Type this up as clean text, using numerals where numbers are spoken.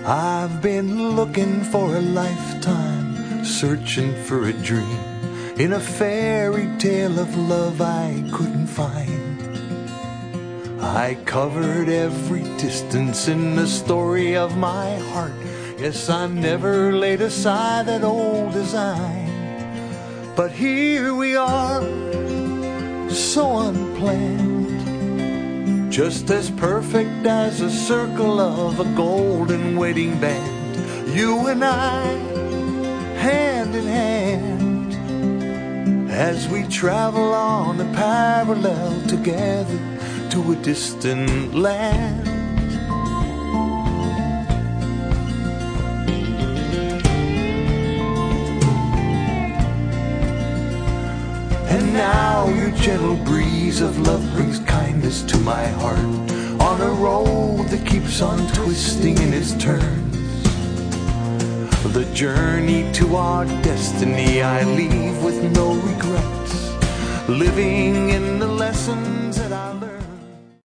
I've been looking for a lifetime, searching for a dream, in a fairy tale of love I couldn't find. I covered every distance in the story of my heart. Yes, I never laid aside that old design. But here we are, so unplanned, just as perfect as a circle of a golden wedding band. You and I, hand in hand, as we travel on a parallel together to a distant land. And now your gentle breeze of love brings kindness to my heart, on a road that keeps on twisting in its turns. The journey to our destiny I leave with no regrets, living in the lessons that I learned.